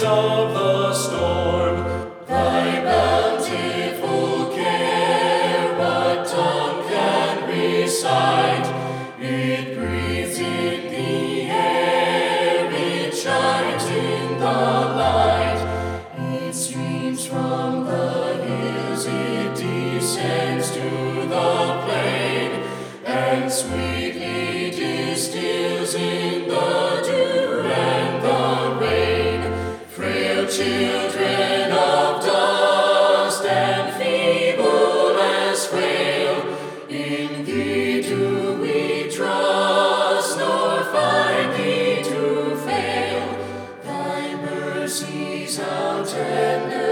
of the storm. Thy bountiful care, what tongue can recite? It breathes in the air, it shines in the light. It streams from the hills, it descends to the plain, and sweetly distills in the dew and the rain. Frail children of dust and feeble as frail, in thee do we trust, nor find thee to fail. Thy mercies how tender